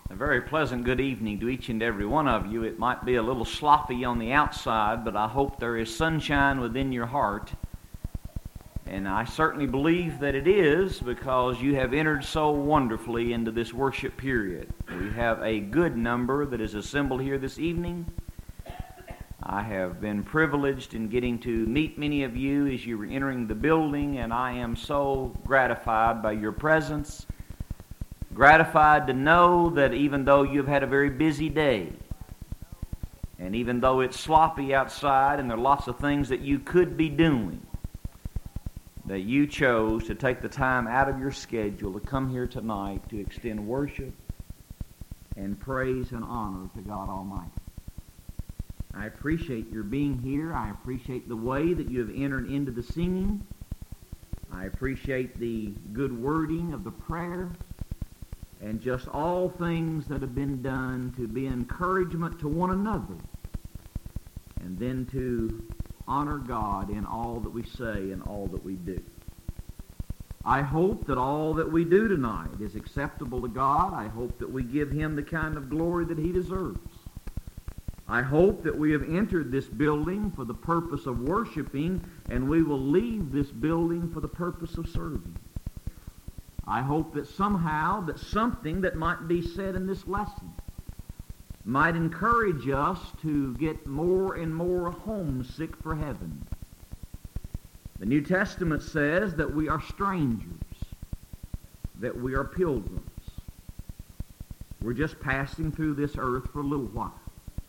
A very pleasant good evening to each and every one of you. It might be a little sloppy on the outside, but I hope there is sunshine within your heart. And I certainly believe that it is, because you have entered so wonderfully into this worship period. We have a good number that is assembled here this evening. I have been privileged in getting to meet many of you as you were entering the building, and I am so gratified by your presence. Gratified to know that even though you've had a very busy day, and even though it's sloppy outside and there are lots of things that you could be doing, that you chose to take the time out of your schedule to come here tonight to extend worship and praise and honor to God Almighty. I appreciate your being here. I appreciate the way that you have entered into the singing. I appreciate the good wording of the prayer, and just all things that have been done to be encouragement to one another, and then to honor God in all that we say and all that we do. I hope that all that we do tonight is acceptable to God. I hope that we give Him the kind of glory that He deserves. I hope that we have entered this building for the purpose of worshiping, and we will leave this building for the purpose of serving. I hope that somehow that something that might be said in this lesson might encourage us to get more and more homesick for heaven. The New Testament says that we are strangers, that we are pilgrims. We're just passing through this earth for a little while.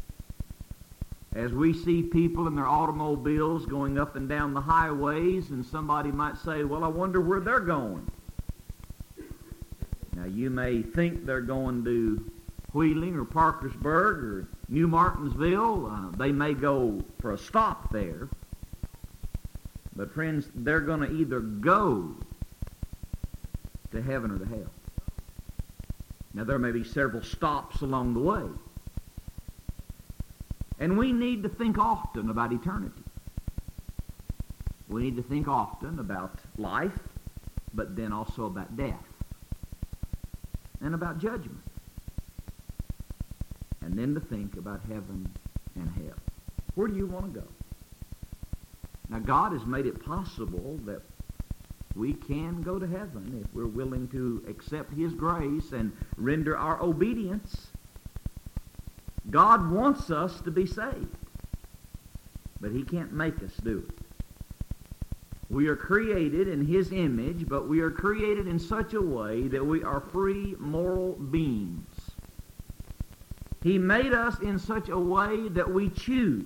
As we see people in their automobiles going up and down the highways, and somebody might say, well, I wonder where they're going. Now, you may think they're going to Wheeling or Parkersburg or New Martinsville. They may go for a stop there. But friends, they're going to either go to heaven or to hell. Now, there may be several stops along the way. And we need to think often about eternity. We need to think often about life, but then also about death. And about judgment. And then to think about heaven and hell. Where do you want to go? Now, God has made it possible that we can go to heaven if we're willing to accept His grace and render our obedience. God wants us to be saved, but He can't make us do it. We are created in His image, but we are created in such a way that we are free moral beings. He made us in such a way that we choose.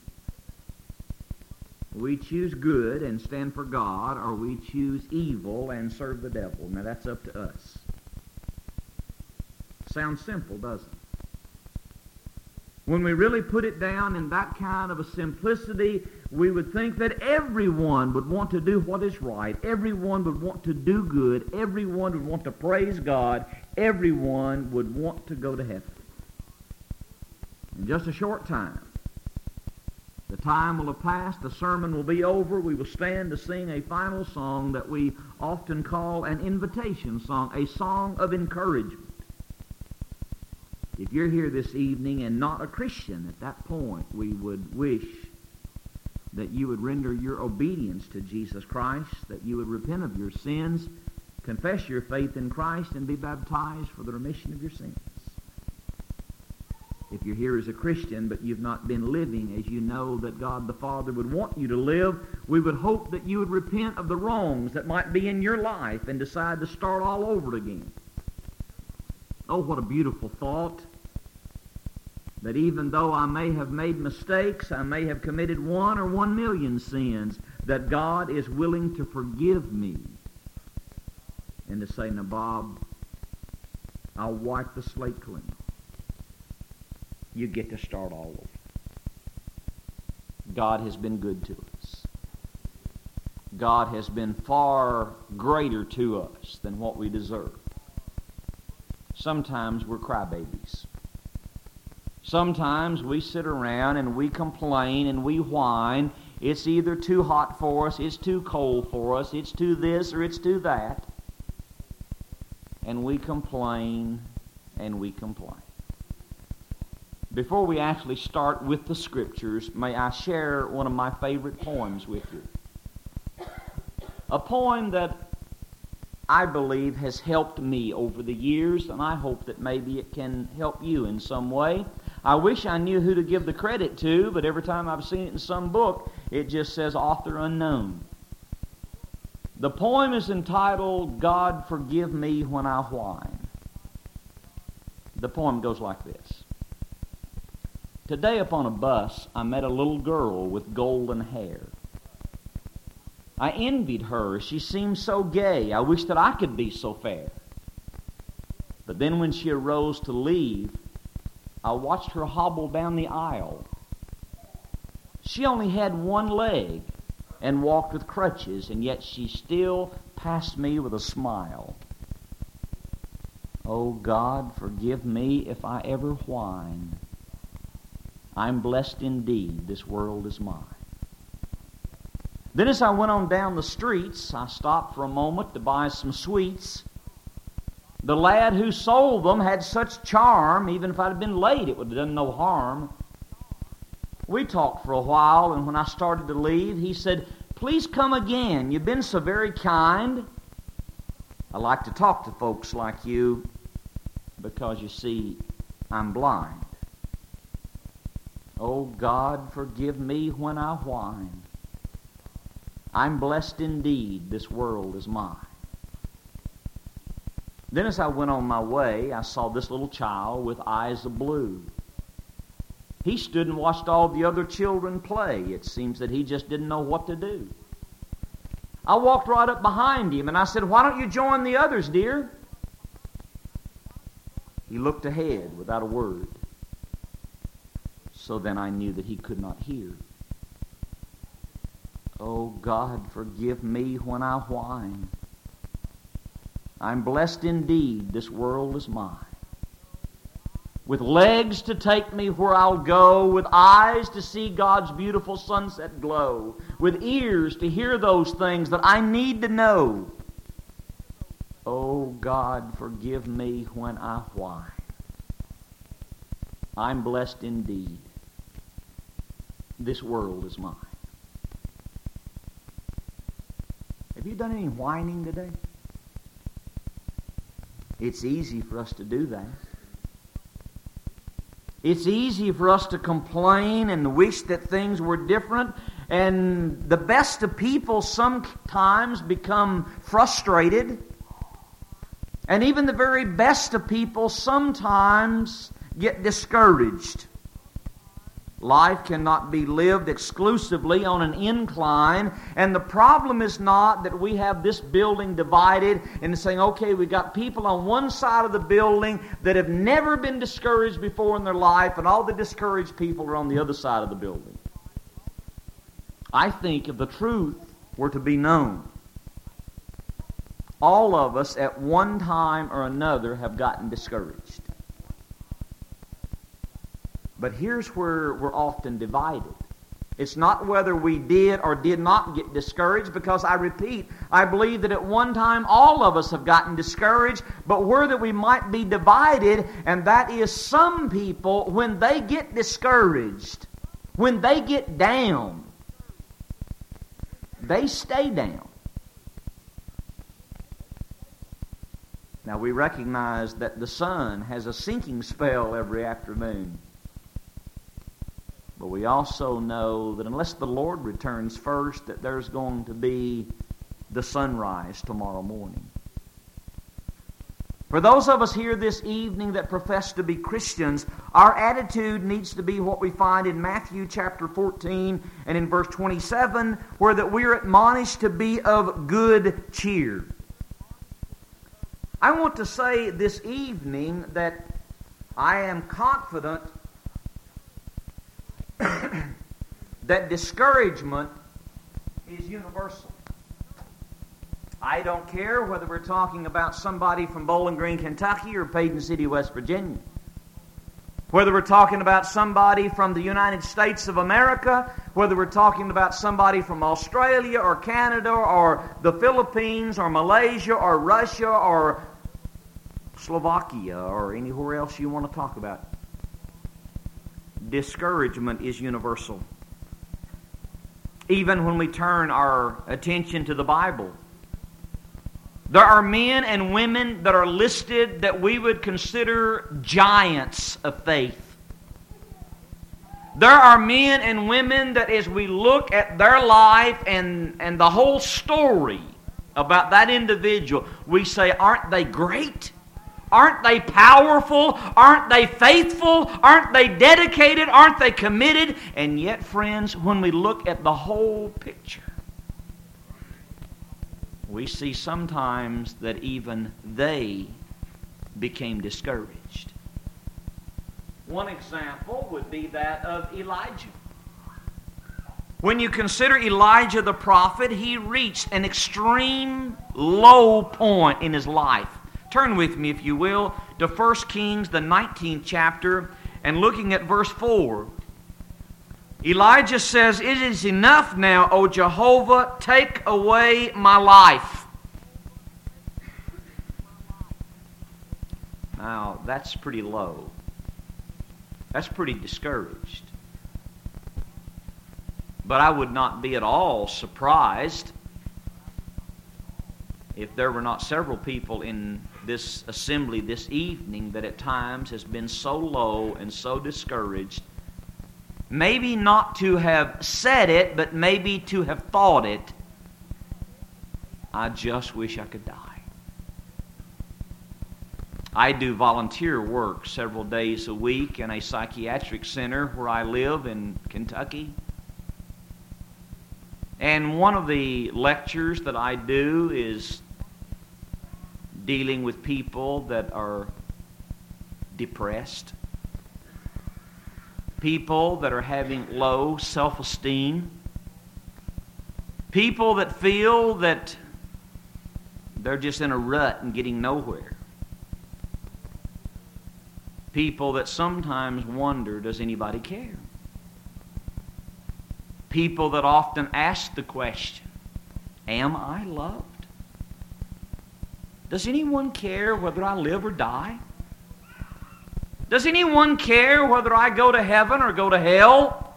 We choose good and stand for God, or we choose evil and serve the devil. Now that's up to us. Sounds simple, doesn't it? When we really put it down in that kind of a simplicity, we would think that everyone would want to do what is right. Everyone would want to do good. Everyone would want to praise God. Everyone would want to go to heaven. In just a short time, the time will have passed. The sermon will be over. We will stand to sing a final song that we often call an invitation song, a song of encouragement. If you're here this evening and not a Christian, at that point we would wish that you would render your obedience to Jesus Christ, that you would repent of your sins, confess your faith in Christ, and be baptized for the remission of your sins. If you're here as a Christian but you've not been living as you know that God the Father would want you to live, we would hope that you would repent of the wrongs that might be in your life and decide to start all over again. Oh, what a beautiful thought, that even though I may have made mistakes, I may have committed 1 or 1 million sins, that God is willing to forgive me and to say, now, Bob, I'll wipe the slate clean. You get to start all over. God has been good to us. God has been far greater to us than what we deserve. Sometimes we're crybabies. Sometimes we sit around and we complain and we whine. It's either too hot for us, it's too cold for us, it's too this or it's too that. And we complain and we complain. Before we actually start with the Scriptures, may I share one of my favorite poems with you. A poem that I believe has helped me over the years, and I hope that maybe it can help you in some way. I wish I knew who to give the credit to, but every time I've seen it in some book, it just says author unknown. The poem is entitled, God Forgive Me When I Whine. The poem goes like this. Today upon a bus, I met a little girl with golden hair. I envied her. She seemed so gay. I wished that I could be so fair. But then when she arose to leave, I watched her hobble down the aisle. She only had one leg and walked with crutches, and yet she still passed me with a smile. Oh God, forgive me if I ever whine. I'm blessed indeed, this world is mine. Then as I went on down the streets, I stopped for a moment to buy some sweets. The lad who sold them had such charm, even if I'd have been late, it would have done no harm. We talked for a while, and when I started to leave, he said, please come again. You've been so very kind. I like to talk to folks like you because, you see, I'm blind. Oh, God, forgive me when I whine. I'm blessed indeed, this world is mine. Then as I went on my way, I saw this little child with eyes of blue. He stood and watched all the other children play. It seems that he just didn't know what to do. I walked right up behind him and I said, why don't you join the others, dear? He looked ahead without a word. So then I knew that he could not hear. Oh, God, forgive me when I whine. I'm blessed indeed, this world is mine. With legs to take me where I'll go, with eyes to see God's beautiful sunset glow, with ears to hear those things that I need to know. Oh, God, forgive me when I whine. I'm blessed indeed. This world is mine. Have you done any whining today? It's easy for us to do that. It's easy for us to complain and wish that things were different. And the best of people sometimes become frustrated. And even the very best of people sometimes get discouraged. Life cannot be lived exclusively on an incline, and the problem is not that we have this building divided and saying, okay, we got people on one side of the building that have never been discouraged before in their life, and all the discouraged people are on the other side of the building. I think if the truth were to be known, all of us at one time or another have gotten discouraged. But here's where we're often divided. It's not whether we did or did not get discouraged, because I repeat, I believe that at one time all of us have gotten discouraged, but where that we might be divided, and that is some people, when they get discouraged, when they get down, they stay down. Now we recognize that the sun has a sinking spell every afternoon. But we also know that unless the Lord returns first, that there's going to be the sunrise tomorrow morning. For those of us here this evening that profess to be Christians, our attitude needs to be what we find in Matthew chapter 14 and in verse 27, where that we are admonished to be of good cheer. I want to say this evening that I am confident that discouragement is universal. I don't care whether we're talking about somebody from Bowling Green, Kentucky or Paden City, West Virginia. Whether we're talking about somebody from the United States of America, whether we're talking about somebody from Australia or Canada or the Philippines or Malaysia or Russia or Slovakia or anywhere else you want to talk about. Discouragement is universal. Even when we turn our attention to the Bible, there are men and women that are listed that we would consider giants of faith. There are men and women that as we look at their life and the whole story about that individual, we say, aren't they great? Aren't they powerful? Aren't they faithful? Aren't they dedicated? Aren't they committed? And yet, friends, when we look at the whole picture, we see sometimes that even they became discouraged. One example would be that of Elijah. When you consider Elijah the prophet, he reached an extreme low point in his life. Turn with me, if you will, to 1 Kings, the 19th chapter, and looking at verse 4. Elijah says, "It is enough now, O Jehovah, take away my life." Now, that's pretty low. That's pretty discouraged. But I would not be at all surprised if there were not several people in this assembly this evening that at times has been so low and so discouraged, maybe not to have said it, but maybe to have thought it, I just wish I could die. I do volunteer work several days a week in a psychiatric center where I live in Kentucky. And one of the lectures that I do is dealing with people that are depressed, people that are having low self-esteem, people that feel that they're just in a rut and getting nowhere, people that sometimes wonder, does anybody care? People that often ask the question, am I loved? Does anyone care whether I live or die? Does anyone care whether I go to heaven or go to hell?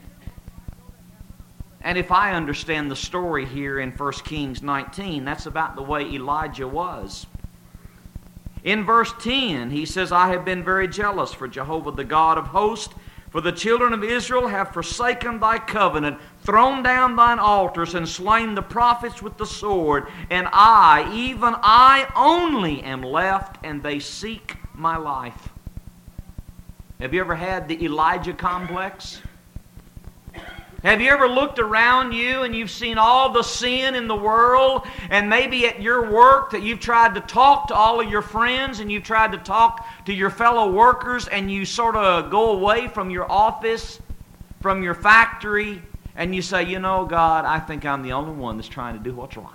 And if I understand the story here in 1 Kings 19, that's about the way Elijah was. In verse 10, he says, "I have been very jealous for Jehovah the God of hosts, for the children of Israel have forsaken thy covenant, thrown down thine altars, and slain the prophets with the sword. And I, even I only, am left, and they seek my life." Have you ever had the Elijah complex? Have you ever looked around you and you've seen all the sin in the world, and maybe at your work that you've tried to talk to all of your friends and you've tried to talk to your fellow workers, and you sort of go away from your office, from your factory, and you say, you know, God, I think I'm the only one that's trying to do what's right.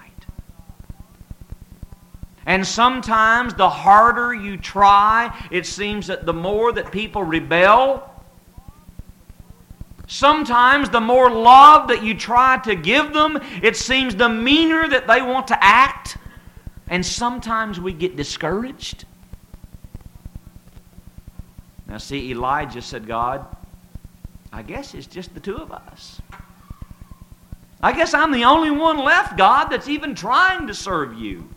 And sometimes the harder you try, it seems that the more that people rebel. Sometimes the more love that you try to give them, it seems the meaner that they want to act. And sometimes we get discouraged. Now see, Elijah said, God, I guess it's just the two of us. I guess I'm the only one left, God, that's even trying to serve you.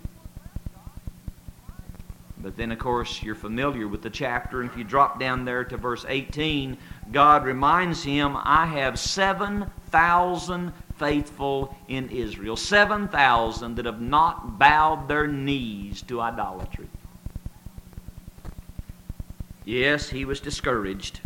But then, of course, you're familiar with the chapter, and if you drop down there to verse 18, God reminds him, I have 7,000 faithful in Israel, 7,000 that have not bowed their knees to idolatry. Yes, he was discouraged.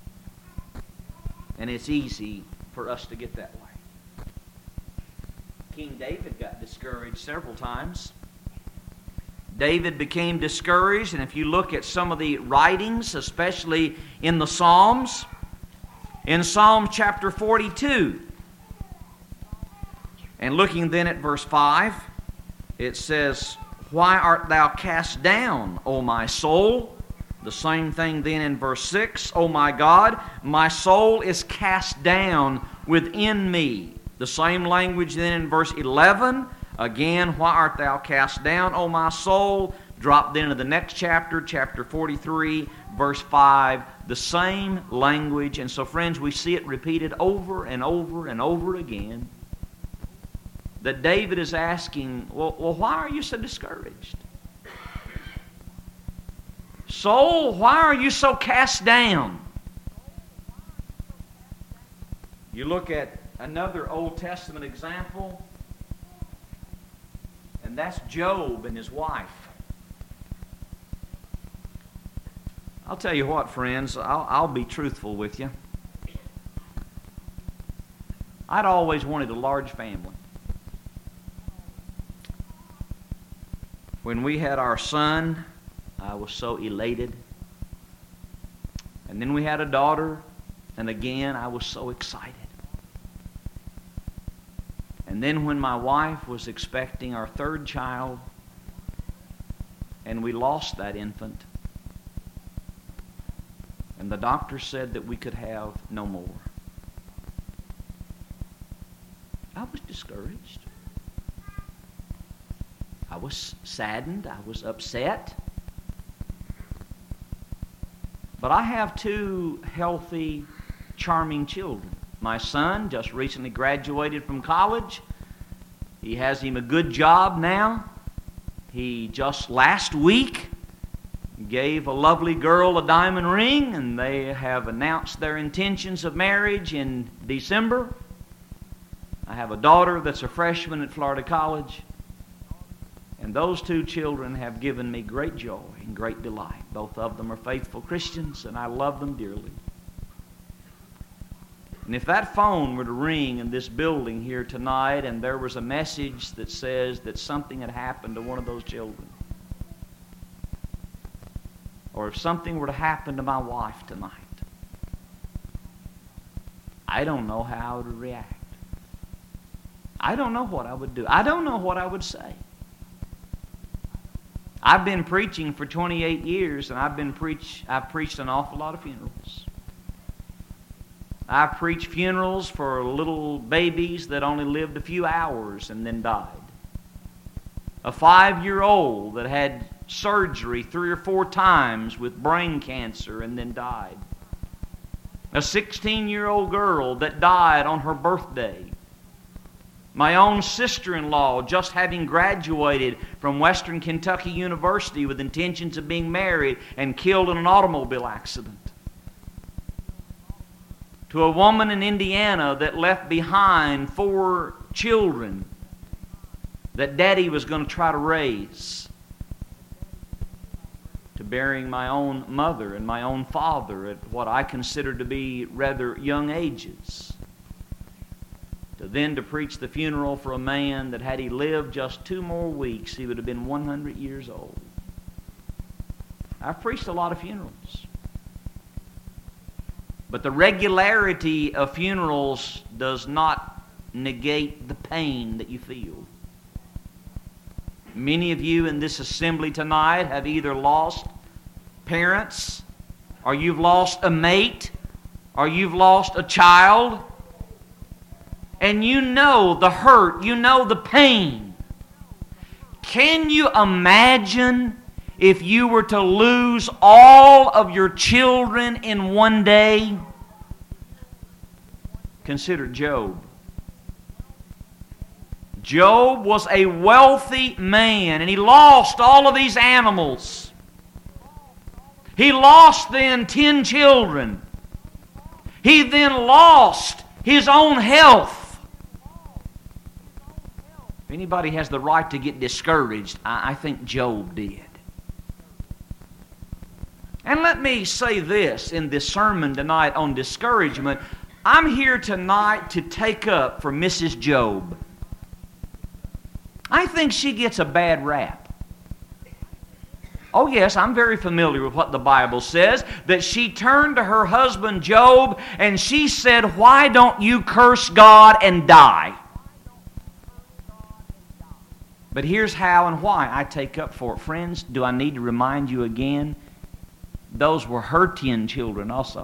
And it's easy for us to get that way. King David got discouraged several times. David became discouraged, and if you look at some of the writings, especially in the Psalms, in Psalm chapter 42, and looking then at verse 5, it says, Why art thou cast down, O my soul? The same thing then in verse 6, O my God, my soul is cast down within me. The same language then in verse 11, again, why art thou cast down, O my soul? Drop then to the next chapter, chapter 43, verse 5, the same language. And so, friends, we see it repeated over and over and over again, that David is asking, well, why are you so discouraged? Soul, why are you so cast down? You look at another Old Testament example, and that's Job and his wife. I'll tell you what, friends, I'll be truthful with you. I'd always wanted a large family. When we had our son, I was so elated. And then we had a daughter, and again, I was so excited. And then when my wife was expecting our third child, and we lost that infant, and the doctor said that we could have no more, I was discouraged. I was saddened. I was upset. But I have two healthy, charming children. My son just recently graduated from college. He has him a good job now. He just last week gave a lovely girl a diamond ring, and they have announced their intentions of marriage in December. I have a daughter that's a freshman at Florida College. And those two children have given me great joy and great delight. Both of them are faithful Christians, and I love them dearly. And if that phone were to ring in this building here tonight, and there was a message that says that something had happened to one of those children, or if something were to happen to my wife tonight, I don't know how I would react. I don't know what I would do. I don't know what I would say. I've been preaching for 28 years, and I've preached an awful lot of funerals. I've preached funerals for little babies that only lived a few hours and then died. A 5-year-old that had surgery 3 or 4 times with brain cancer and then died. A 16-year-old girl that died on her birthday. My own sister-in-law, just having graduated from Western Kentucky University with intentions of being married and killed in an automobile accident. To a woman in Indiana that left behind 4 children that Daddy was going to try to raise. To burying my own mother and my own father at what I consider to be rather young ages. Then to preach the funeral for a man that had he lived just 2 more weeks, he would have been 100 years old. I've preached a lot of funerals. But the regularity of funerals does not negate the pain that you feel. Many of you in this assembly tonight have either lost parents, or you've lost a mate, or you've lost a child. And you know the hurt, you know the pain. Can you imagine if you were to lose all of your children in one day? Consider Job. Job was a wealthy man, and he lost all of these animals. He lost then 10 children. He then lost his own health. If anybody has the right to get discouraged, I think Job did. And let me say this in this sermon tonight on discouragement. I'm here tonight to take up for Mrs. Job. I think she gets a bad rap. Oh yes, I'm very familiar with what the Bible says, that she turned to her husband Job and she said, "Why don't you curse God and die?" But here's how and why I take up for it. Friends, do I need to remind you again? Those were her 10 children also.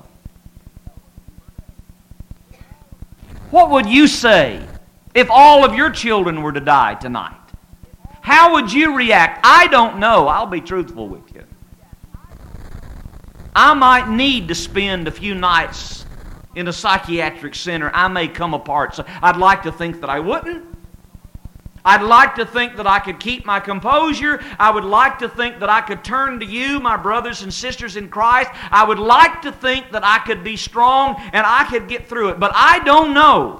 What would you say if all of your children were to die tonight? How would you react? I don't know. I'll be truthful with you. I might need to spend a few nights in a psychiatric center. I may come apart. So I'd like to think that I wouldn't. I'd like to think that I could keep my composure. I would like to think that I could turn to you, my brothers and sisters in Christ. I would like to think that I could be strong and I could get through it. But I don't know.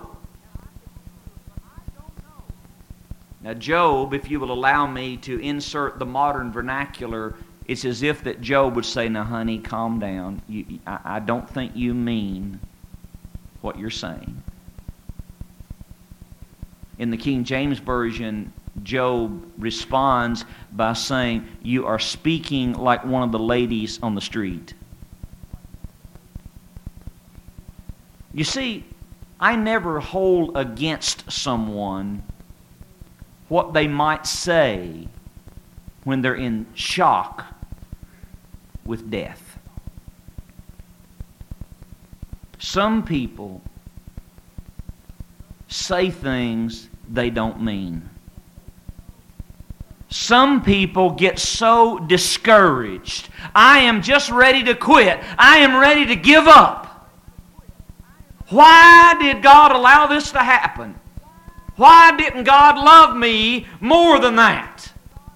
Now, Job, if you will allow me to insert the modern vernacular, it's as if that Job would say, now, honey, calm down. I don't think you mean what you're saying. In the King James Version, Job responds by saying, you are speaking like one of the ladies on the street. You see, I never hold against someone what they might say when they're in shock with death. Some people say things they don't mean. Some people get so discouraged. I am just ready to quit. I am ready to give up. Why did God allow this to happen? Why didn't God love me more than that?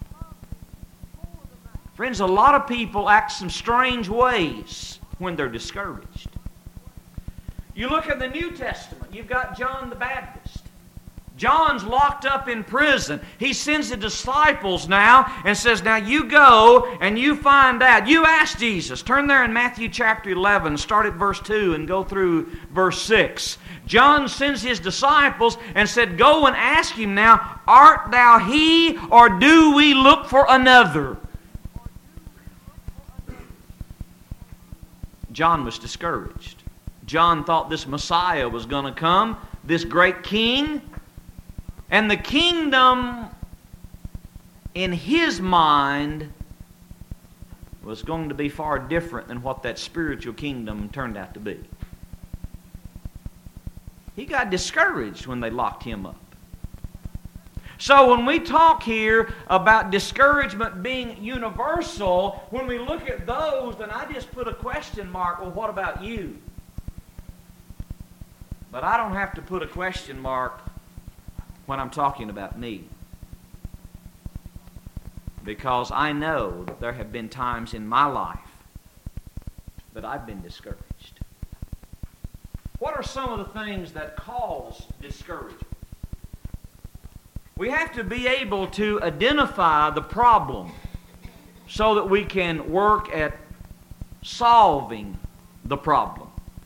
Friends, a lot of people act some strange ways when they're discouraged. You look at the New Testament, you've got John the Baptist. John's locked up in prison. He sends the disciples now and says, now you go and you find out. You ask Jesus. Turn there in Matthew chapter 11, start at verse 2 and go through verse 6. John sends his disciples and said, go and ask him now, art thou he, or do we look for another? John was discouraged. John thought this Messiah was going to come, this great king, and the kingdom in his mind was going to be far different than what that spiritual kingdom turned out to be. He got discouraged when they locked him up. So when we talk here about discouragement being universal, when we look at those, then I just put a question mark, well, what about you? But I don't have to put a question mark when I'm talking about me. Because I know that there have been times in my life that I've been discouraged. What are some of the things that cause discouragement? We have to be able to identify the problem so that we can work at solving the problem.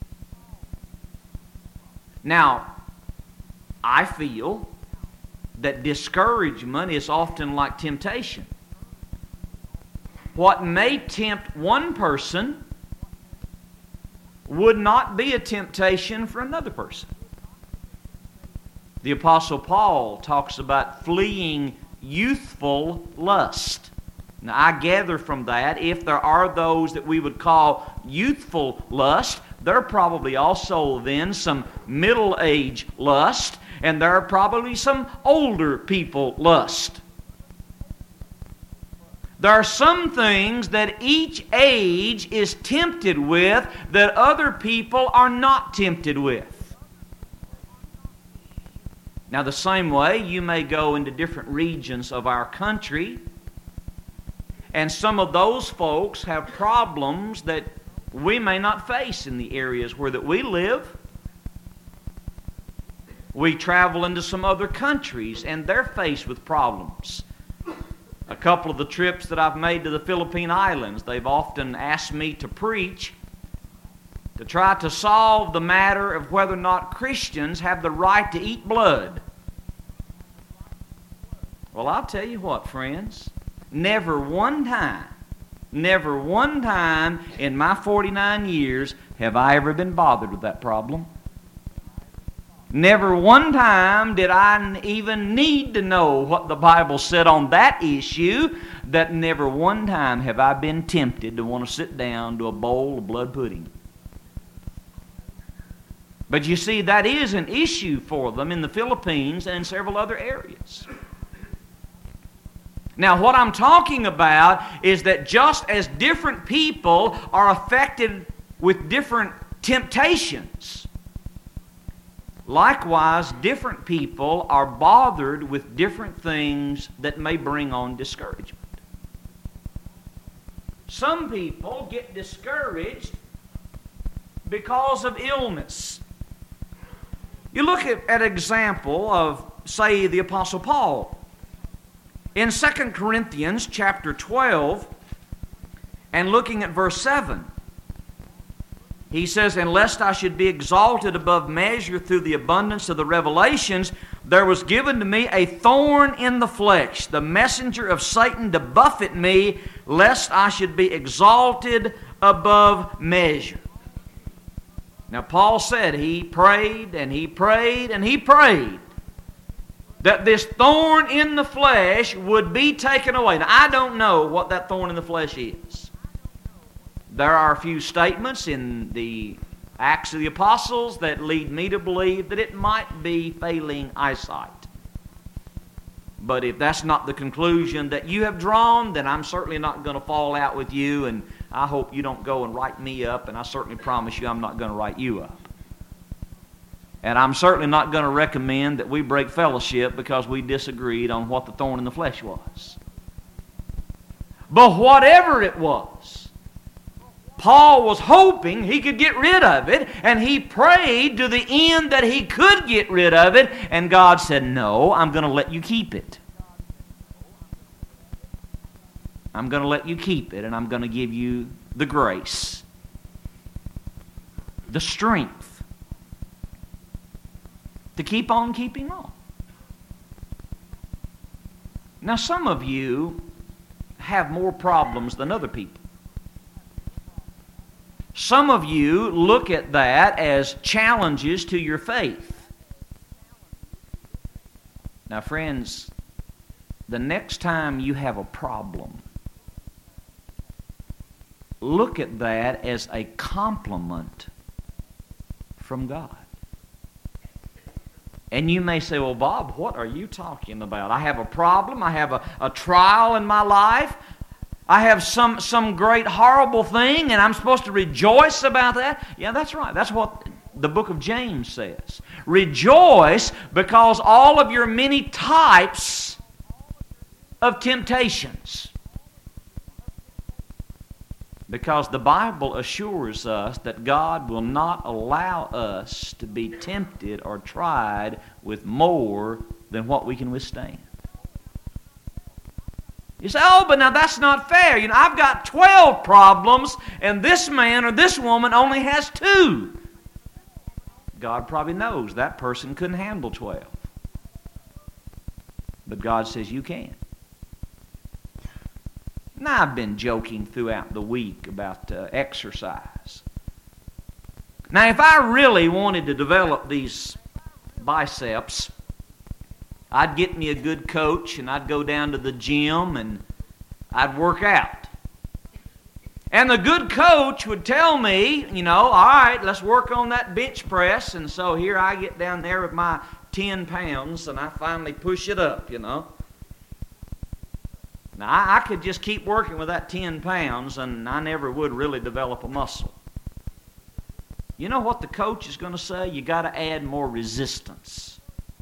Now, I feel that discouragement is often like temptation. What may tempt one person would not be a temptation for another person. The Apostle Paul talks about fleeing youthful lust. Now, I gather from that, if there are those that we would call youthful lust, there are probably also then some middle-age lust, and there are probably some older people lust. There are some things that each age is tempted with that other people are not tempted with. Now, the same way, you may go into different regions of our country, and some of those folks have problems that we may not face in the areas where that we live. We travel into some other countries, and they're faced with problems. A couple of the trips that I've made to the Philippine Islands, they've often asked me to preach to try to solve the matter of whether or not Christians have the right to eat blood. Well, I'll tell you what, friends, never one time in my 49 years have I ever been bothered with that problem. Never one time did I even need to know what the Bible said on that issue. That never one time have I been tempted to want to sit down to a bowl of blood pudding. But you see, that is an issue for them in the Philippines and in several other areas. Now, what I'm talking about is that just as different people are affected with different temptations, likewise, different people are bothered with different things that may bring on discouragement. Some people get discouraged because of illness. You look at an example of, say, the Apostle Paul. In 2 Corinthians chapter 12, and looking at verse 7, he says, "And lest I should be exalted above measure through the abundance of the revelations, there was given to me a thorn in the flesh, the messenger of Satan to buffet me, lest I should be exalted above measure." Now, Paul said he prayed and he prayed and he prayed that this thorn in the flesh would be taken away. Now, I don't know what that thorn in the flesh is. There are a few statements in the Acts of the Apostles that lead me to believe that it might be failing eyesight. But if that's not the conclusion that you have drawn, then I'm certainly not going to fall out with you, and I hope you don't go and write me up, and I certainly promise you I'm not going to write you up. And I'm certainly not going to recommend that we break fellowship because we disagreed on what the thorn in the flesh was. But whatever it was, Paul was hoping he could get rid of it, and he prayed to the end that he could get rid of it, and God said, "No, I'm going to let you keep it. I'm going to let you keep it, and I'm going to give you the grace, the strength, to keep on keeping on." Now, some of you have more problems than other people. Some of you look at that as challenges to your faith. Now, friends, the next time you have a problem, look at that as a compliment from God. And you may say, "Well, Bob, what are you talking about? I have a problem. I have a trial in my life. I have some great horrible thing, and I'm supposed to rejoice about that." Yeah, that's right. That's what the book of James says. Rejoice because all of your many types of temptations. Because the Bible assures us that God will not allow us to be tempted or tried with more than what we can withstand. You say, "Oh, but now that's not fair. You know, I've got 12 problems, and this man or this woman only has 2. God probably knows that person couldn't handle 12. But God says you can. Now, I've been joking throughout the week about exercise. Now, if I really wanted to develop these biceps, I'd get me a good coach, and I'd go down to the gym, and I'd work out. And the good coach would tell me, you know, "All right, let's work on that bench press." And so here I get down there with my 10 pounds, and I finally push it up, you know. Now, I could just keep working with that 10 pounds, and I never would really develop a muscle. You know what the coach is going to say? You got to add more resistance.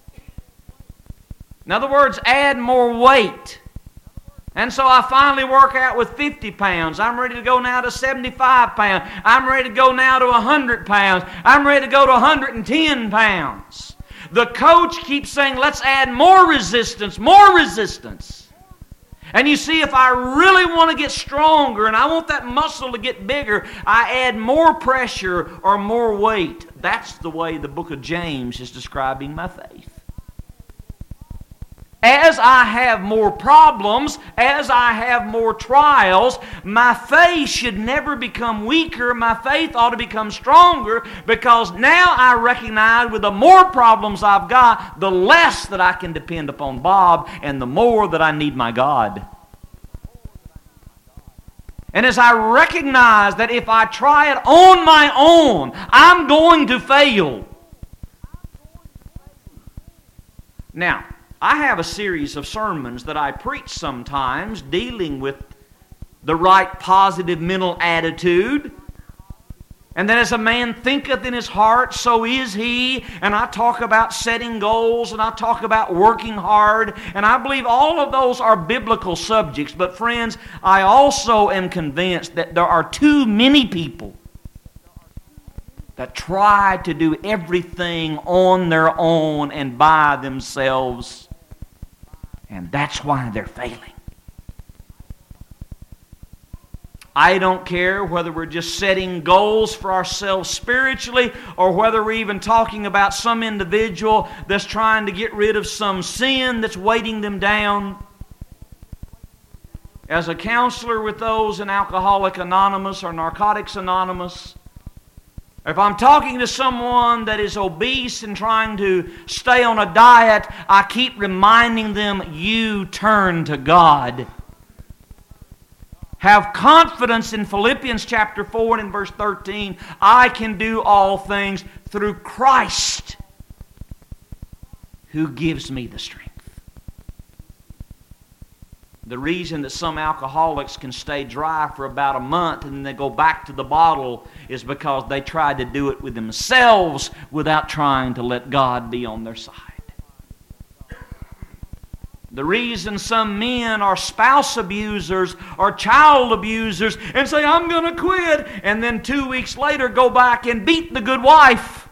In other words, add more weight. And so I finally work out with 50 pounds. I'm ready to go now to 75 pounds. I'm ready to go now to 100 pounds. I'm ready to go to 110 pounds. The coach keeps saying, "Let's add more resistance, more resistance." And you see, if I really want to get stronger and I want that muscle to get bigger, I add more pressure or more weight. That's the way the book of James is describing my faith. As I have more problems, as I have more trials, my faith should never become weaker. My faith ought to become stronger, because now I recognize with the more problems I've got, the less that I can depend upon Bob, and the more that I need my God. And as I recognize that if I try it on my own, I'm going to fail. Now, I have a series of sermons that I preach sometimes dealing with the right positive mental attitude. And then as a man thinketh in his heart, so is he. And I talk about setting goals, and I talk about working hard. And I believe all of those are biblical subjects. But friends, I also am convinced that there are too many people that try to do everything on their own and by themselves. And that's why they're failing. I don't care whether we're just setting goals for ourselves spiritually or whether we're even talking about some individual that's trying to get rid of some sin that's weighting them down. As a counselor with those in Alcoholics Anonymous or Narcotics Anonymous, if I'm talking to someone that is obese and trying to stay on a diet, I keep reminding them, you turn to God. Have confidence in Philippians chapter 4 and in verse 13. I can do all things through Christ who gives me the strength. The reason that some alcoholics can stay dry for about a month and then they go back to the bottle is because they tried to do it with themselves without trying to let God be on their side. The reason some men are spouse abusers or child abusers and say, I'm going to quit, and then 2 weeks later go back and beat the good wife,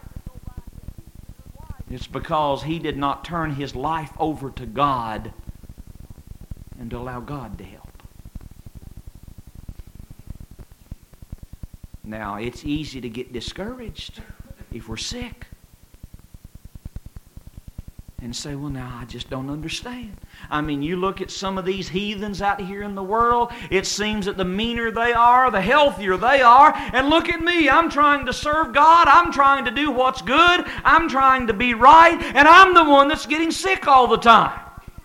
it's because he did not turn his life over to God and to allow God to help. Now, it's easy to get discouraged if we're sick and say, well, now, I just don't understand. I mean, you look at some of these heathens out here in the world, it seems that the meaner they are, the healthier they are. And look at me, I'm trying to serve God, I'm trying to do what's good, I'm trying to be right, and I'm the one that's getting sick all the time.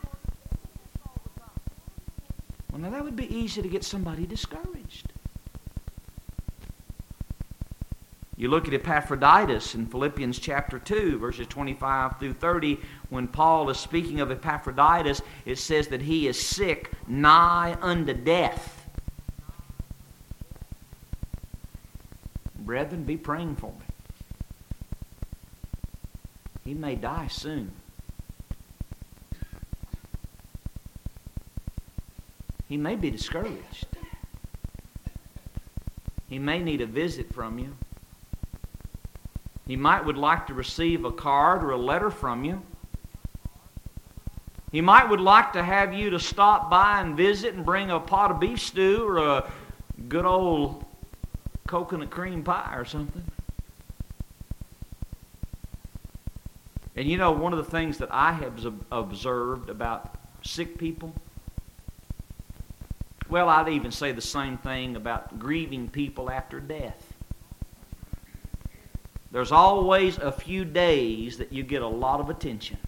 Well, now that would be easy to get somebody discouraged. You look at Epaphroditus in Philippians chapter 2, verses 25 through 30. When Paul is speaking of Epaphroditus, it says that he is sick nigh unto death. Brethren, be praying for me. He may die soon. He may be discouraged. He may need a visit from you. He would like to receive a card or a letter from you. He would like to have you to stop by and visit and bring a pot of beef stew or a good old coconut cream pie or something. And you know, one of the things that I have observed about sick people, well, I'd even say the same thing about grieving people after death. There's always a few days that you get a lot of attention.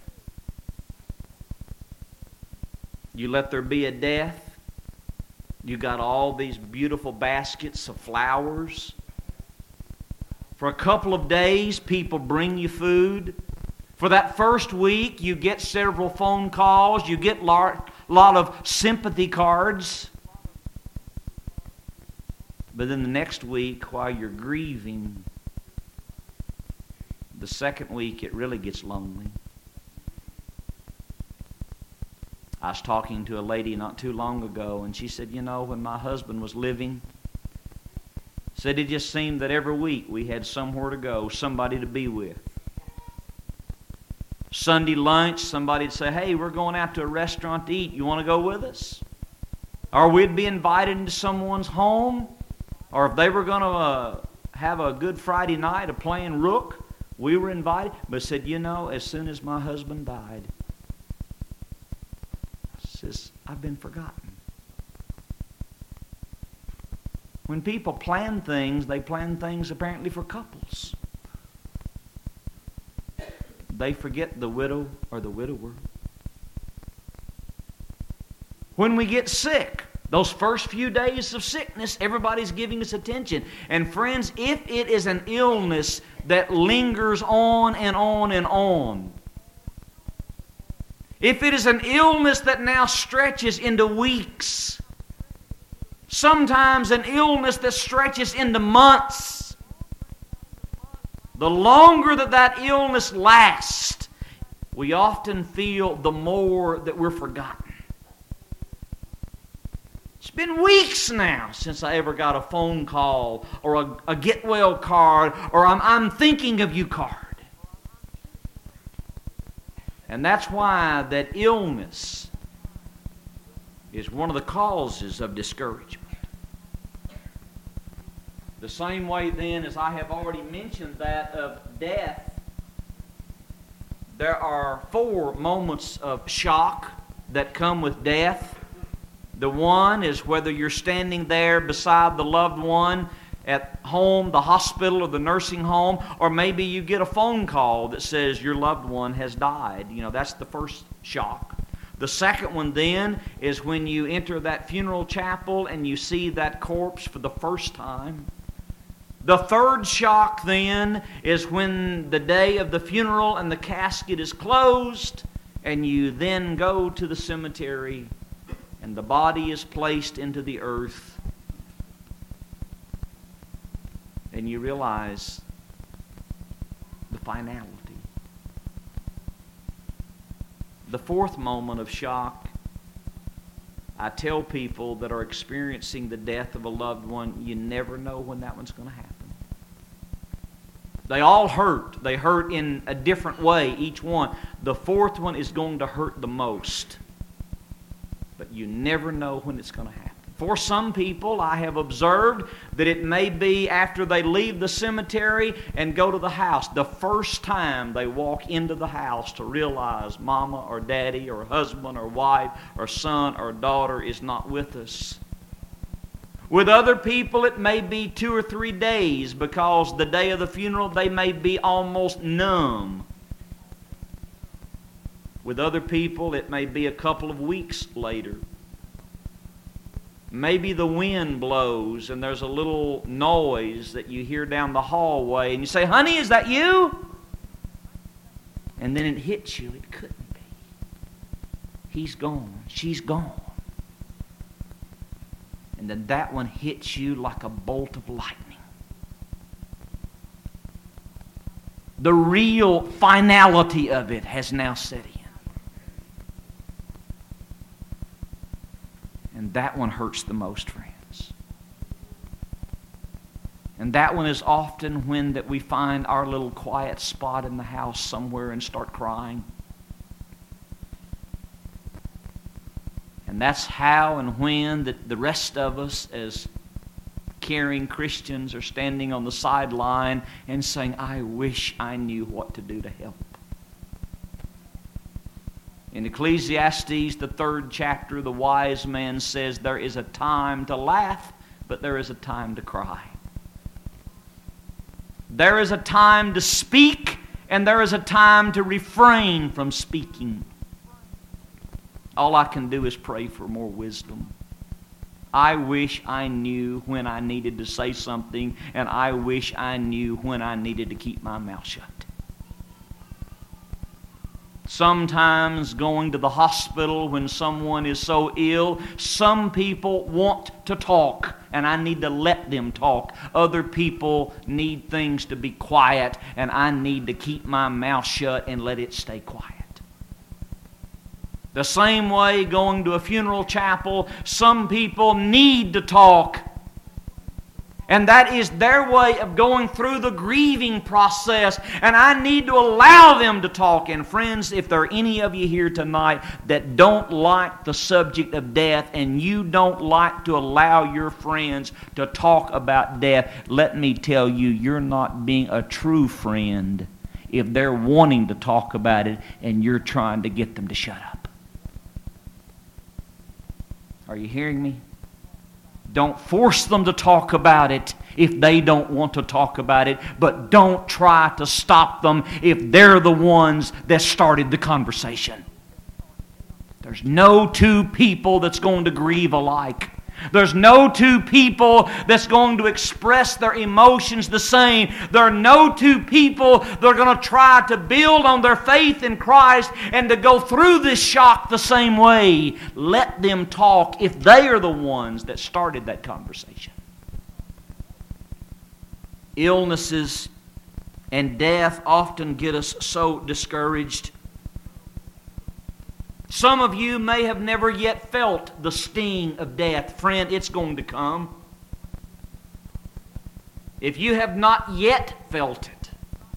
You let there be a death. You got all these beautiful baskets of flowers. For a couple of days, people bring you food. For that first week, you get several phone calls. You get a lot of sympathy cards. But then the next week, while you're grieving, the second week, it really gets lonely. I was talking to a lady not too long ago, and she said, you know, when my husband was living, said it just seemed that every week we had somewhere to go, somebody to be with. Sunday lunch, somebody would say, hey, we're going out to a restaurant to eat. You want to go with us? Or we'd be invited into someone's home. Or if they were going to have a good Friday night of playing rook, we were invited. But said, you know, as soon as my husband died, says, I've been forgotten. When people plan things, they plan things apparently for couples. They forget the widow or the widower. When we get sick, those first few days of sickness, everybody's giving us attention. And friends, if it is an illness that lingers on and on and on, if it is an illness that now stretches into weeks, sometimes an illness that stretches into months, the longer that illness lasts, we often feel the more that we're forgotten. It's been weeks now since I ever got a phone call or a get well card or I'm thinking of you card. And that's why that illness is one of the causes of discouragement. The same way then, as I have already mentioned, that of death, there are 4 moments of shock that come with death. The one is whether you're standing there beside the loved one at home, the hospital, or the nursing home, or maybe you get a phone call that says your loved one has died. That's the first shock. The second one then is when you enter that funeral chapel and you see that corpse for the first time. The third shock then is when the day of the funeral and the casket is closed and you then go to the cemetery and the body is placed into the earth and you realize the finality. The fourth moment of shock, I tell people that are experiencing the death of a loved one, you never know when that one's going to happen. They all hurt. They hurt in a different way, each one. The fourth one is going to hurt the most. But you never know when it's going to happen. For some people, I have observed that it may be after they leave the cemetery and go to the house, the first time they walk into the house to realize mama or daddy or husband or wife or son or daughter is not with us. With other people, it may be 2 or 3 days because the day of the funeral, they may be almost numb. With other people, it may be a couple of weeks later. Maybe the wind blows and there's a little noise that you hear down the hallway and you say, "Honey, is that you?" And then it hits you. It couldn't be. He's gone. She's gone. And then that one hits you like a bolt of lightning. The real finality of it has now set in. And that one hurts the most, friends. And that one is often when that we find our little quiet spot in the house somewhere and start crying. And that's how and when that the rest of us as caring Christians are standing on the sideline and saying, "I wish I knew what to do to help." In Ecclesiastes, the 3rd chapter, the wise man says there is a time to laugh, but there is a time to cry. There is a time to speak, and there is a time to refrain from speaking. All I can do is pray for more wisdom. I wish I knew when I needed to say something, and I wish I knew when I needed to keep my mouth shut. Sometimes going to the hospital when someone is so ill, some people want to talk, and I need to let them talk. Other people need things to be quiet, and I need to keep my mouth shut and let it stay quiet. The same way going to a funeral chapel, some people need to talk. And that is their way of going through the grieving process. And I need to allow them to talk. And friends, if there are any of you here tonight that don't like the subject of death and you don't like to allow your friends to talk about death, let me tell you, you're not being a true friend if they're wanting to talk about it and you're trying to get them to shut up. Are you hearing me? Don't force them to talk about it if they don't want to talk about it, but don't try to stop them if they're the ones that started the conversation. There's no two people that's going to grieve alike. There's no two people that's going to express their emotions the same. There are no two people that are going to try to build on their faith in Christ and to go through this shock the same way. Let them talk if they are the ones that started that conversation. Illnesses and death often get us so discouraged. Some of you may have never yet felt the sting of death. Friend, it's going to come. If you have not yet felt it,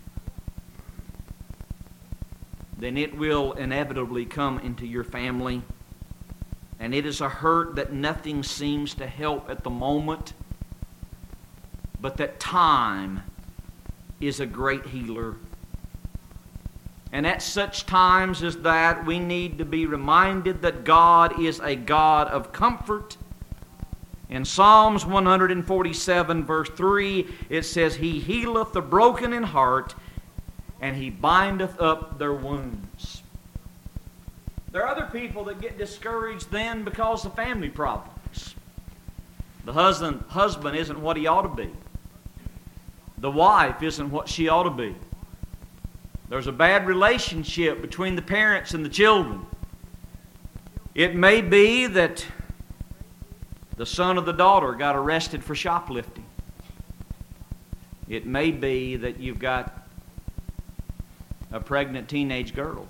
then it will inevitably come into your family. And it is a hurt that nothing seems to help at the moment, but that time is a great healer. And at such times as that, we need to be reminded that God is a God of comfort. In Psalms 147, verse 3, it says, He healeth the broken in heart, and He bindeth up their wounds. There are other people that get discouraged then because of family problems. The husband isn't what he ought to be. The wife isn't what she ought to be. There's a bad relationship between the parents and the children. It may be that the son or the daughter got arrested for shoplifting. It may be that you've got a pregnant teenage girl.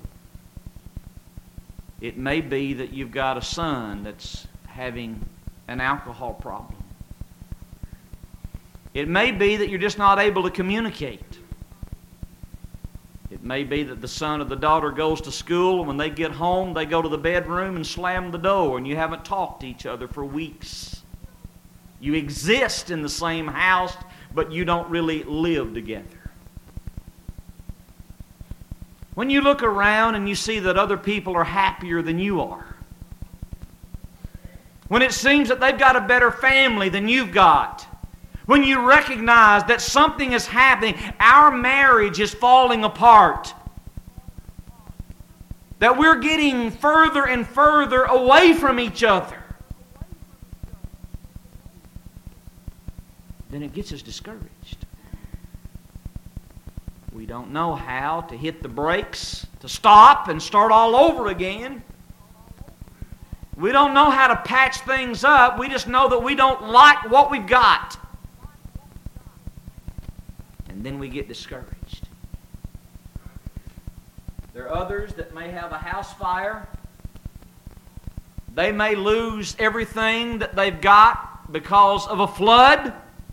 It may be that you've got a son that's having an alcohol problem. It may be that you're just not able to communicate. It may be that the son or the daughter goes to school, and when they get home, they go to the bedroom and slam the door, and you haven't talked to each other for weeks. You exist in the same house, but you don't really live together. When you look around and you see that other people are happier than you are, when it seems that they've got a better family than you've got, when you recognize that something is happening, our marriage is falling apart, that we're getting further and further away from each other, then it gets us discouraged. We don't know how to hit the brakes, to stop and start all over again. We don't know how to patch things up. We just know that we don't like what we've got. And then we get discouraged. There are others that may have a house fire. They may lose everything that they've got because of a flood.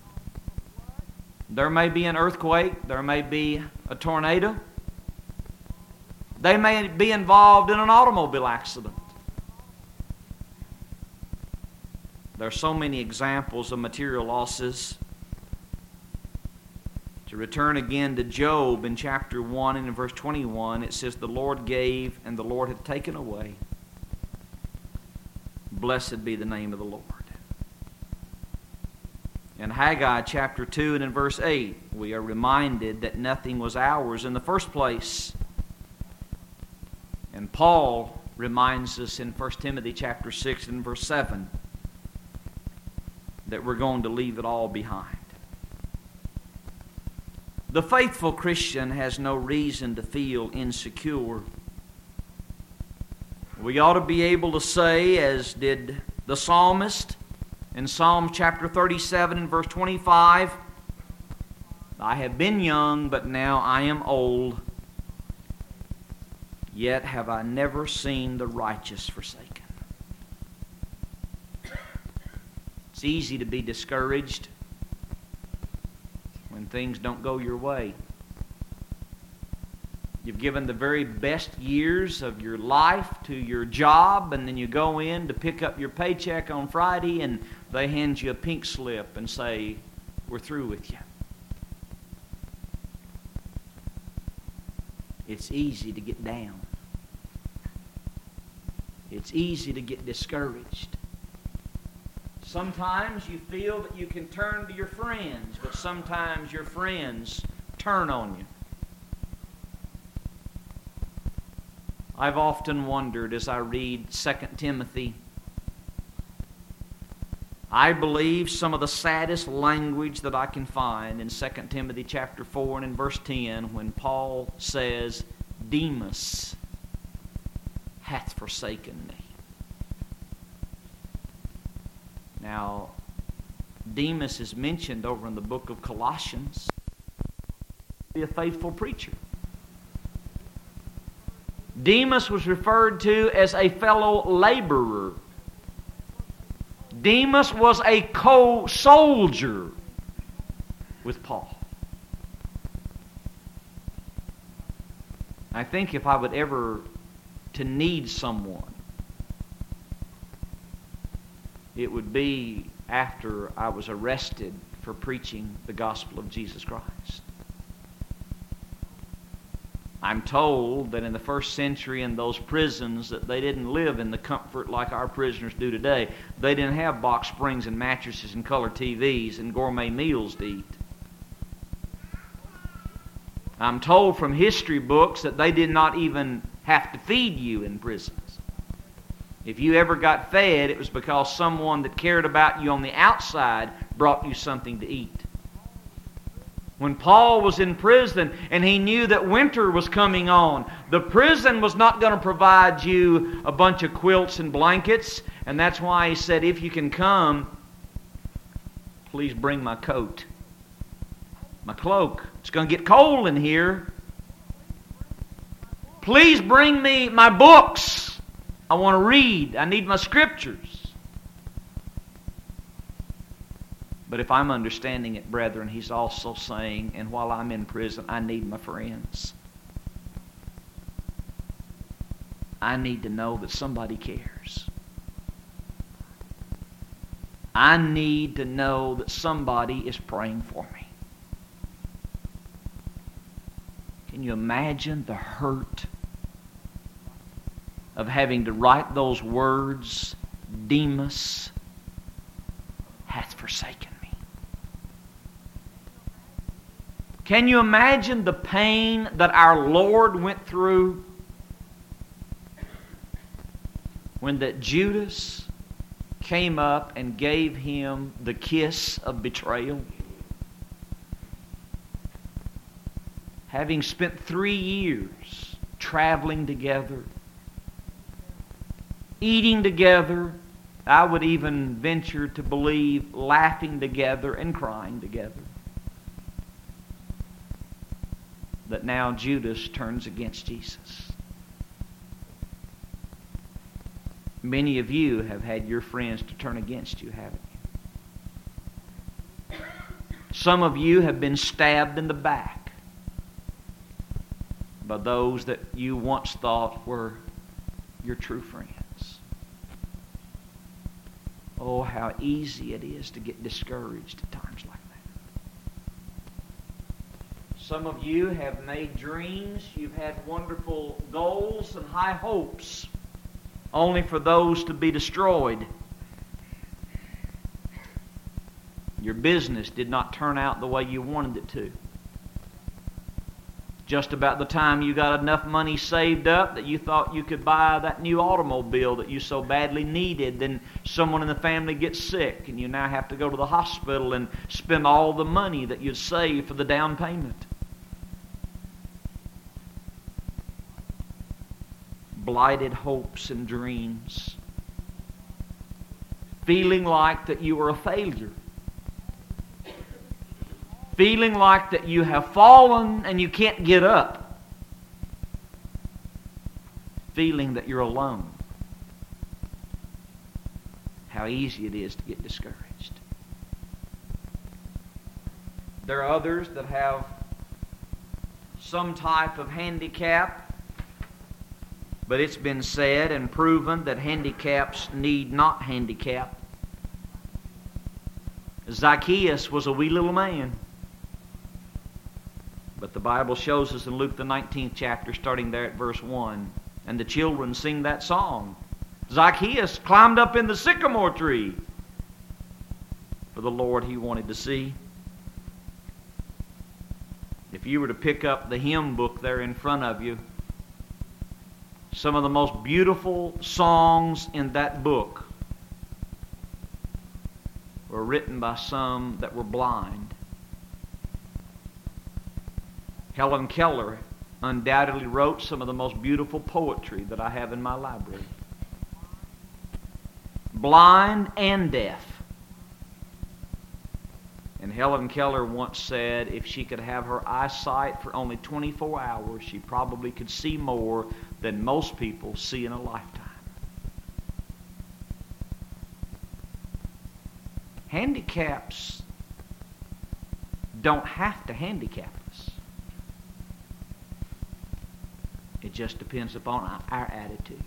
There may be an earthquake. There may be a tornado. They may be involved in an automobile accident. There are so many examples of material losses. To return again to Job in chapter 1 and in verse 21, it says, The Lord gave and the Lord hath taken away. Blessed be the name of the Lord. In Haggai chapter 2 and in verse 8, we are reminded that nothing was ours in the first place. And Paul reminds us in 1 Timothy chapter 6 and verse 7 that we're going to leave it all behind. The faithful Christian has no reason to feel insecure. We ought to be able to say, as did the psalmist in Psalm chapter 37 and verse 25, I have been young, but now I am old, yet have I never seen the righteous forsaken. It's easy to be discouraged when things don't go your way. You've given the very best years of your life to your job, and then you go in to pick up your paycheck on Friday, and they hand you a pink slip and say, we're through with you. It's easy to get down. It's easy to get discouraged. Sometimes you feel that you can turn to your friends, but sometimes your friends turn on you. I've often wondered as I read 2 Timothy I believe some of the saddest language that I can find in 2 Timothy chapter 4 and in verse 10 when Paul says, Demas hath forsaken me. Now, Demas is mentioned over in the book of Colossians. Be a faithful preacher. Demas was referred to as a fellow laborer. Demas was a co-soldier with Paul. I think if I would ever to need someone, it would be after I was arrested for preaching the gospel of Jesus Christ. I'm told that in the first century in those prisons that they didn't live in the comfort like our prisoners do today. They didn't have box springs and mattresses and color TVs and gourmet meals to eat. I'm told from history books that they did not even have to feed you in prisons. If you ever got fed, it was because someone that cared about you on the outside brought you something to eat. When Paul was in prison and he knew that winter was coming on, the prison was not going to provide you a bunch of quilts and blankets, and that's why he said, if you can come, please bring my coat, my cloak. It's going to get cold in here. Please bring me my books. I want to read. I need my scriptures. But if I'm understanding it, brethren, he's also saying, and while I'm in prison, I need my friends. I need to know that somebody cares. I need to know that somebody is praying for me. Can you imagine the hurt of having to write those words, Demas hath forsaken me? Can you imagine the pain that our Lord went through when that Judas came up and gave him the kiss of betrayal? Having spent 3 years traveling together, eating together, I would even venture to believe laughing together and crying together. That now Judas turns against Jesus. Many of you have had your friends to turn against you, haven't you? Some of you have been stabbed in the back by those that you once thought were your true friends. Oh, how easy it is to get discouraged at times like that. Some of you have made dreams, you've had wonderful goals and high hopes, only for those to be destroyed. Your business did not turn out the way you wanted it to. Just about the time you got enough money saved up that you thought you could buy that new automobile that you so badly needed, then someone in the family gets sick and you now have to go to the hospital and spend all the money that you'd saved for the down payment. Blighted hopes and dreams. Feeling like that you are a failure. Feeling like that you have fallen and you can't get up. Feeling that you're alone. How easy it is to get discouraged. There are others that have some type of handicap, but it's been said and proven that handicaps need not handicap. Zacchaeus was a wee little man. But the Bible shows us in Luke the 19th chapter, starting there at verse 1, and the children sing that song. Zacchaeus climbed up in the sycamore tree for the Lord he wanted to see. If you were to pick up the hymn book there in front of you, some of the most beautiful songs in that book written by some that were blind. Helen Keller undoubtedly wrote some of the most beautiful poetry that I have in my library. Blind and deaf. And Helen Keller once said if she could have her eyesight for only 24 hours, she probably could see more than most people see in a lifetime. Handicaps don't have to handicap us. It just depends upon our attitude.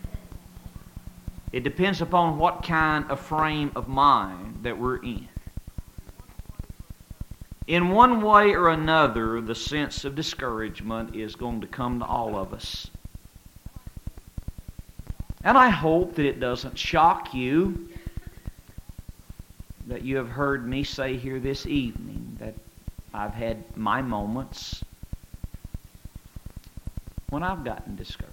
It depends upon what kind of frame of mind that we're in. In one way or another, the sense of discouragement is going to come to all of us. And I hope that it doesn't shock you that you have heard me say here this evening that I've had my moments when I've gotten discouraged.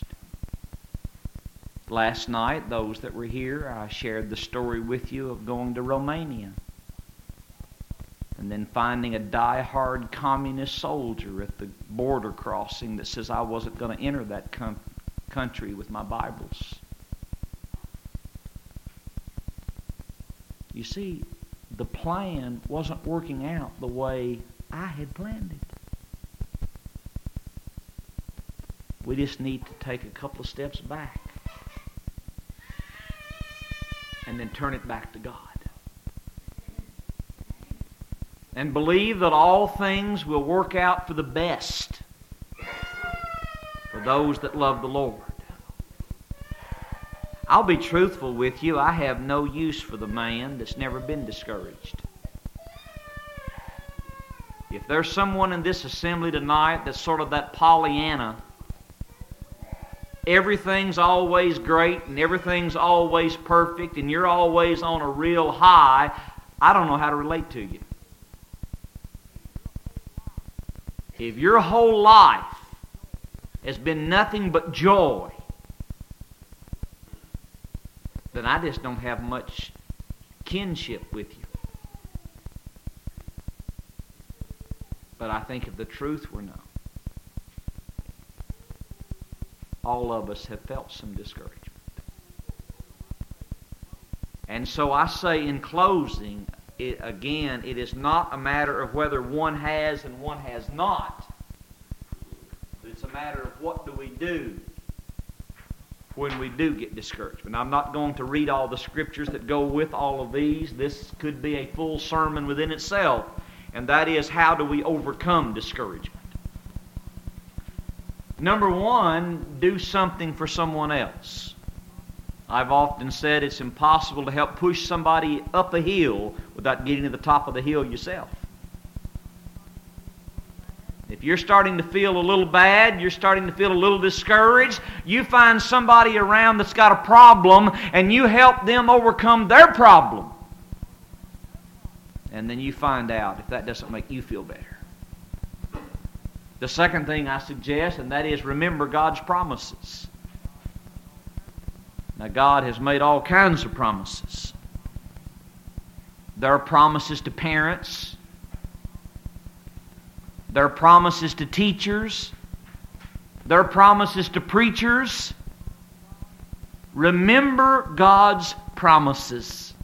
Last night, those that were here, I shared the story with you of going to Romania and then finding a die-hard communist soldier at the border crossing that says I wasn't going to enter that country with my Bibles. You see, the plan wasn't working out the way I had planned it. We just need to take a couple of steps back and then turn it back to God. And believe that all things will work out for the best for those that love the Lord. I'll be truthful with you. I have no use for the man that's never been discouraged. If there's someone in this assembly tonight that's sort of that Pollyanna, everything's always great and everything's always perfect and you're always on a real high, I don't know how to relate to you. If your whole life has been nothing but joy, then I just don't have much kinship with you. But I think if the truth were known, all of us have felt some discouragement. And so I say in closing, it is not a matter of whether one has and one has not. But it's a matter of what do we do when we do get discouraged. And I'm not going to read all the scriptures that go with all of these. This could be a full sermon within itself. And that is, how do we overcome discouragement? Number one, do something for someone else. I've often said it's impossible to help push somebody up a hill without getting to the top of the hill yourself. If you're starting to feel a little bad, you're starting to feel a little discouraged, you find somebody around that's got a problem and you help them overcome their problem. And then you find out if that doesn't make you feel better. The second thing I suggest, and that is remember God's promises. Now, God has made all kinds of promises. There are promises to parents. There are promises to teachers. There are promises to preachers. Remember God's promises.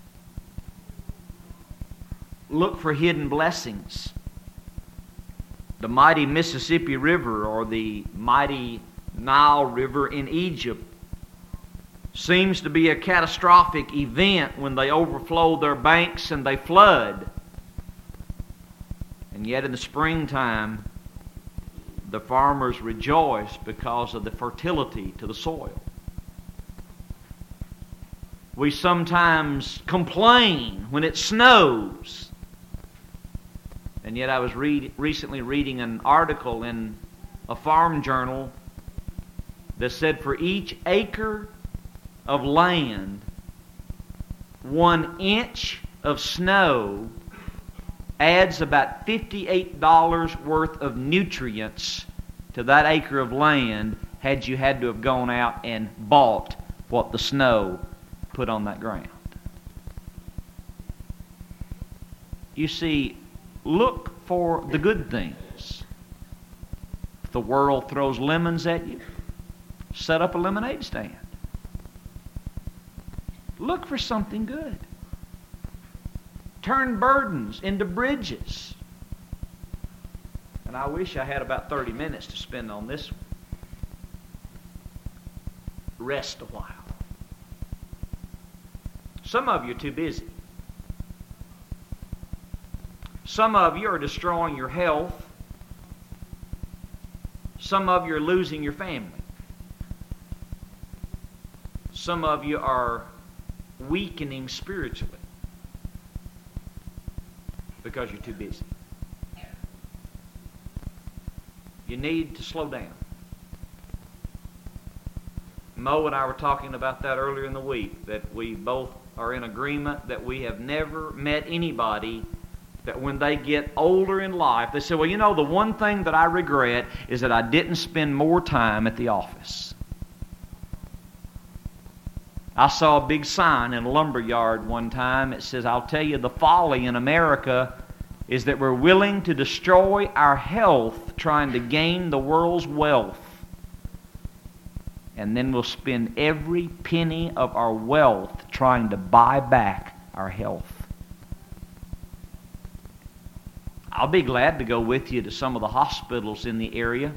Look for hidden blessings. The mighty Mississippi River or the mighty Nile River in Egypt seems to be a catastrophic event when they overflow their banks and they flood. And yet in the springtime, the farmers rejoice because of the fertility to the soil. We sometimes complain when it snows. And yet I was recently reading an article in a farm journal that said for each acre of land, 1 inch of snow adds about $58 worth of nutrients to that acre of land had you had to have gone out and bought what the snow put on that ground. You see, look for the good things. If the world throws lemons at you, set up a lemonade stand. Look for something good. Turn burdens into bridges. And I wish I had about 30 minutes to spend on this one. Rest a while. Some of you are too busy. Some of you are destroying your health. Some of you are losing your family. Some of you are weakening spiritually because you're too busy. You need to slow down. Mo and I were talking about that earlier in the week, that we both are in agreement that we have never met anybody that when they get older in life, they say, well, you know, the one thing that I regret is that I didn't spend more time at the office. I saw a big sign in a lumber yard one time. It says, I'll tell you, the folly in America is that we're willing to destroy our health trying to gain the world's wealth. And then we'll spend every penny of our wealth trying to buy back our health. I'll be glad to go with you to some of the hospitals in the area.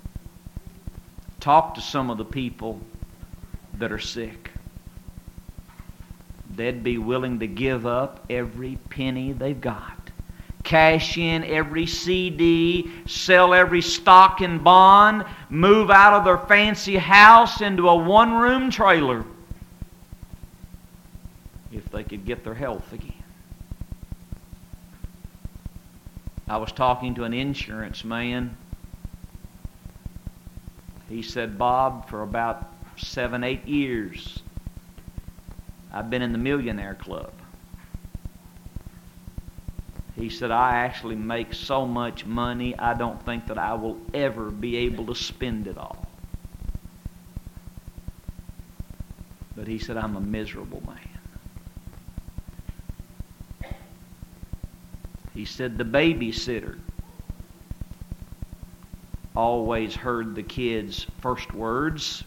Talk to some of the people that are sick. They'd be willing to give up every penny they've got. Cash in every CD, sell every stock and bond, move out of their fancy house into a one-room trailer if they could get their health again. I was talking to an insurance man. He said, Bob, for about 7-8 years, I've been in the Millionaire Club. He said, I actually make so much money, I don't think that I will ever be able to spend it all. But he said, I'm a miserable man. He said, the babysitter always heard the kids' first words.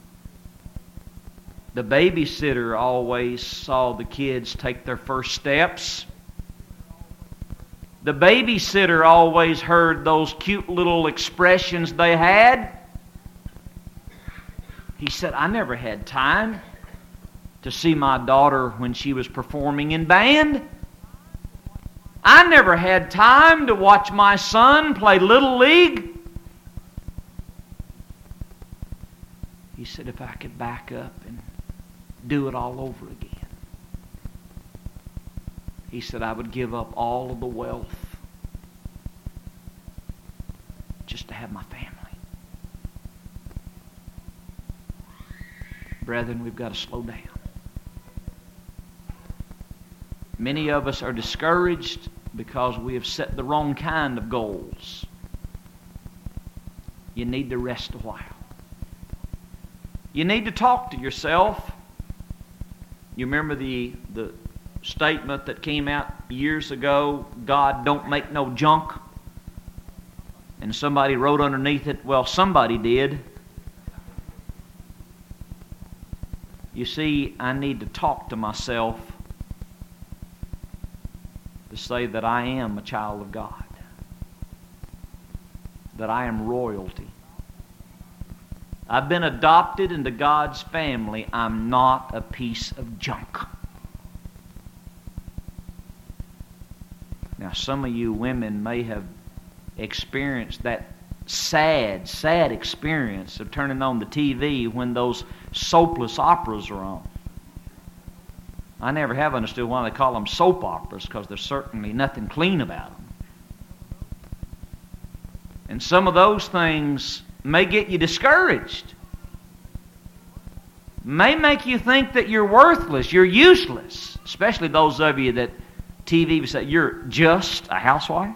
The babysitter always saw the kids take their first steps. The babysitter always heard those cute little expressions they had. He said, I never had time to see my daughter when she was performing in band. I never had time to watch my son play Little League. He said, if I could back up and do it all over again, he said, I would give up all of the wealth just to have my family. Brethren, we've got to slow down. Many of us are discouraged because we have set the wrong kind of goals. You need to rest a while. You need to talk to yourself. You remember the statement that came out years ago, God don't make no junk? And somebody wrote underneath it, well, somebody did. You see, I need to talk to myself to say that I am a child of God, that I am royalty. I've been adopted into God's family. I'm not a piece of junk. Now, some of you women may have experienced that sad experience of turning on the TV when those soapless operas are on. I never have understood why they call them soap operas, because there's certainly nothing clean about them. And some of those things may get you discouraged. May make you think that you're worthless, you're useless. Especially those of you that TV say, you're just a housewife.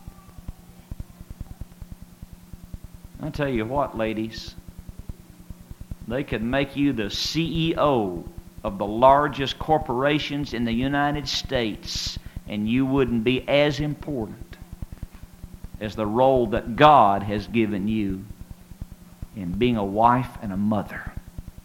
I tell you what, ladies, they could make you the CEO of the largest corporations in the United States, and you wouldn't be as important as the role that God has given you in being a wife and a mother.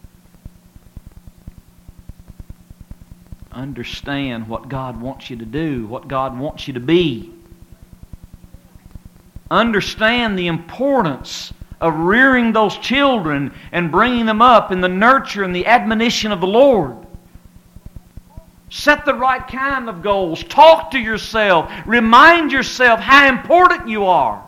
Understand what God wants you to do, what God wants you to be. Understand the importance of rearing those children and bringing them up in the nurture and the admonition of the Lord. Set the right kind of goals. Talk to yourself. Remind yourself how important you are.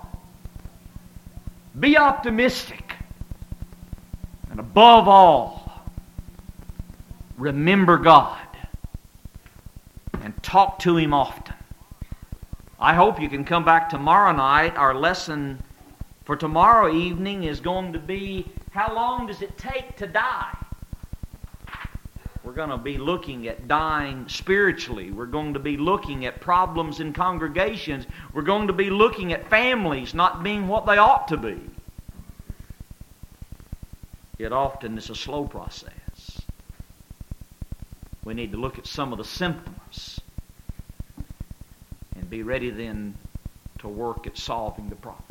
Be optimistic. And above all, remember God and talk to Him often. I hope you can come back tomorrow night. Our lesson for tomorrow evening is going to be, how long does it take to die? We're going to be looking at dying spiritually. We're going to be looking at problems in congregations. We're going to be looking at families not being what they ought to be. It often is a slow process. We need to look at some of the symptoms and be ready then to work at solving the problems.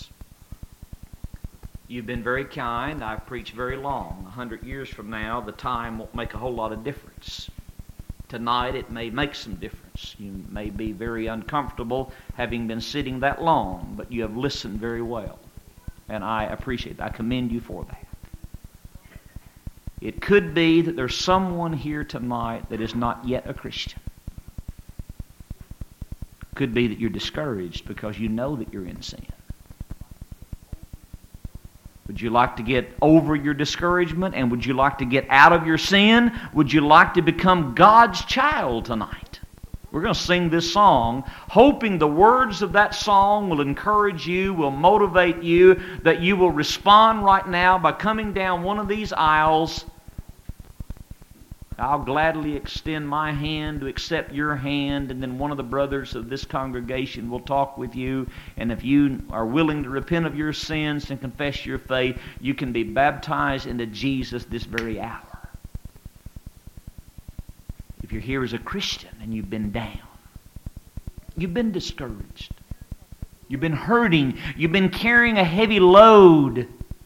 You've been very kind. I've preached very long. 100 years from now, the time won't make a whole lot of difference. Tonight, it may make some difference. You may be very uncomfortable having been sitting that long, but you have listened very well. And I appreciate that. I commend you for that. It could be that there's someone here tonight that is not yet a Christian. It could be that you're discouraged because you know that you're in sin. Would you like to get over your discouragement, and would you like to get out of your sin? Would you like to become God's child tonight? We're going to sing this song, hoping the words of that song will encourage you, will motivate you, that you will respond right now by coming down one of these aisles. I'll gladly extend my hand to accept your hand, and then one of the brothers of this congregation will talk with you. And if you are willing to repent of your sins and confess your faith, you can be baptized into Jesus this very hour. If you're here as a Christian and you've been down, you've been discouraged, you've been hurting, you've been carrying a heavy load,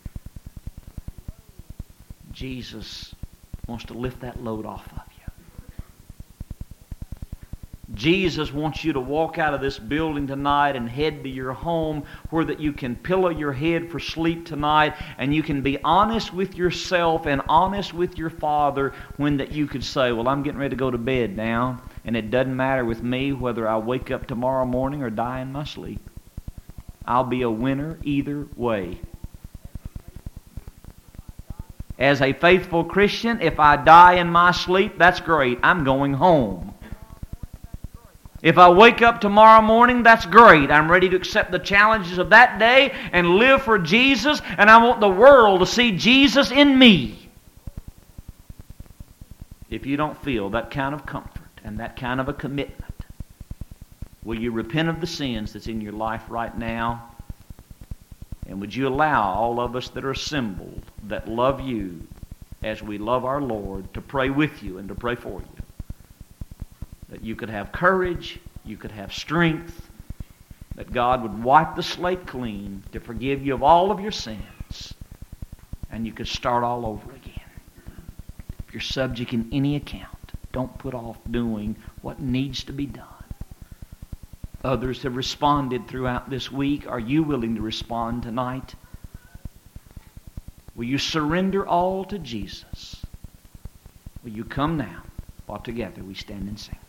Jesus wants to lift that load off of you. Jesus wants you to walk out of this building tonight and head to your home where that you can pillow your head for sleep tonight, and you can be honest with yourself and honest with your Father when that you could say, well, I'm getting ready to go to bed now, and it doesn't matter with me whether I wake up tomorrow morning or die in my sleep. I'll be a winner either way. As a faithful Christian, if I die in my sleep, that's great. I'm going home. If I wake up tomorrow morning, that's great. I'm ready to accept the challenges of that day and live for Jesus, and I want the world to see Jesus in me. If you don't feel that kind of comfort and that kind of a commitment, will you repent of the sins that's in your life right now? And would you allow all of us that are assembled, that love you as we love our Lord, to pray with you and to pray for you? That you could have courage, you could have strength, that God would wipe the slate clean to forgive you of all of your sins, and you could start all over again. If you're subject in any account, don't put off doing what needs to be done. Others have responded throughout this week. Are you willing to respond tonight? Will you surrender all to Jesus? Will you come now while together we stand and sing?